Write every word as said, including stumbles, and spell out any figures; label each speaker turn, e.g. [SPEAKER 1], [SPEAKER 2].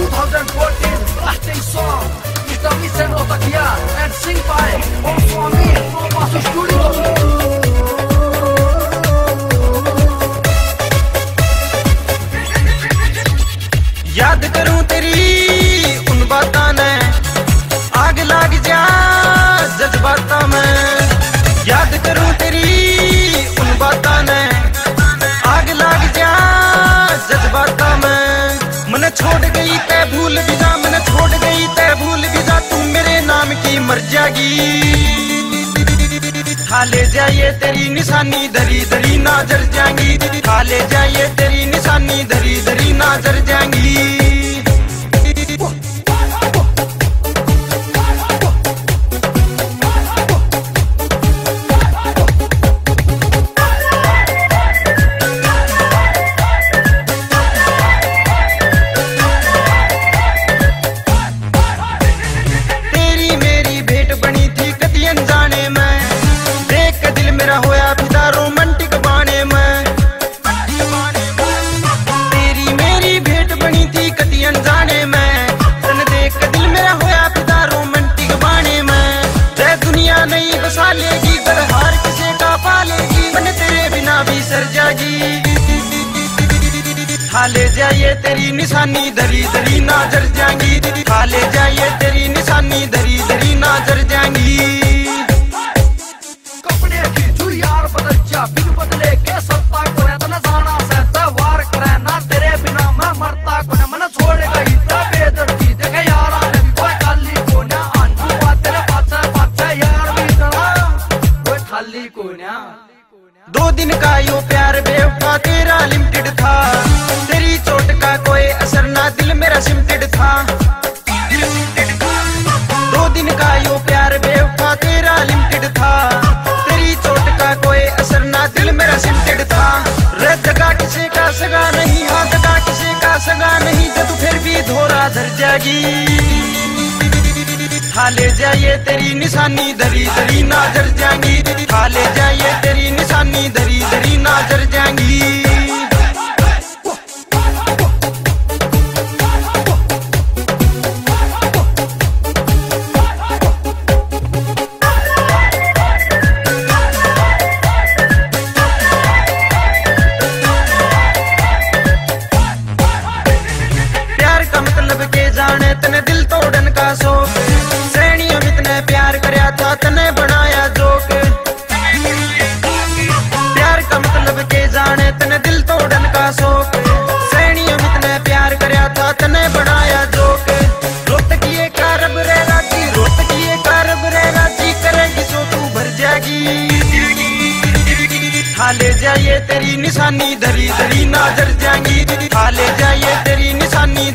[SPEAKER 1] twenty fourteen lasting song is the Mission Otakia and sing by Om Swami from Vasu Studio.
[SPEAKER 2] याद करूं तेरी उन बातों ने आग लाग जा जज्बाता में। याद करूं तेरी उन बातों ने आग लाग जा जज्बाता में। मन छोड़ गई तै भूल भी जा, मन छोड़ गई तै भूल भी जा, तू मेरे नाम की मर जाएगी। खा ले जाइए तेरी निशानी धरी धरी ना जर जाएंगी। खा ले जाइए तेरी निशानी धरी धरी ना जर जाएंगी। तेरी मेरी भेंट बनी थी कति अनजाने में, देख के दिल मेरा होया फिदा रोमांटिक बाने में। तेरी मेरी भेंट बनी थी कति अनजाने में, तन देख के दिल मेरा होया फिदा रोमांटिक बाने में। जय दुनिया नहीं बसा लेगी, पर हार किसे का पालेगी, मन तेरे बिना भी सर जाएगी। खा ले जाइए तेरी निशानी धरी धरी ना जर जाएंगी। खा ले जाइए तेरी निशानी धरी धरी ना जर जाएंगी।
[SPEAKER 1] कपड़े की तू यार बदल जा, बिन बदले के सत्ता को है तना जाना सहता वार करे ना, तेरे बिना मैं मरता को न। मन छोड़ गई ता बेदर्दी देखे यारा ने भी कोई खाली को ना। आंधू बात तेरे पाछे पाछे यार भी तना कोई खाली को ना।
[SPEAKER 2] दो दिन का यो प्यार बेवफा तेरा लिमिटेड था, तेरी चोट का कोई असर ना दिल मेरा सिमटेड था। दो दिन का यो प्यार बेवफा तेरा लिमिटेड था, तेरी चोट का कोई असर ना दिल मेरा सिमटेड था। रे जगह किसी का सगा नहीं, हाँ जगह किसी का सगा नहीं, जब फिर भी धोरा धर जाएगी। खा ले जाइए तेरी निशानी धरी धरी ना जर जाएंगी। खा ले जाइए तेरी निशानी धरी धरी ना जर जाएंगी। प्यार का मतलब के जाने तने दिल तोड़न का शौक, सैनी अमित ने प्यार करया था तने बनाया जोक। प्यार का मतलब के जाने तने दिल तोड़न का शौक, सैनी अमित ने प्यार करया था तने बनाया जोक। रोत किए कारब रे राजी, रोत किए कारब रे राजी, करेगी सो तू भर जाएगी। खा ले जाइए तेरी निशानी धरी धरी ना जर जाएंगी। खा ले जाइए तेरी निशानी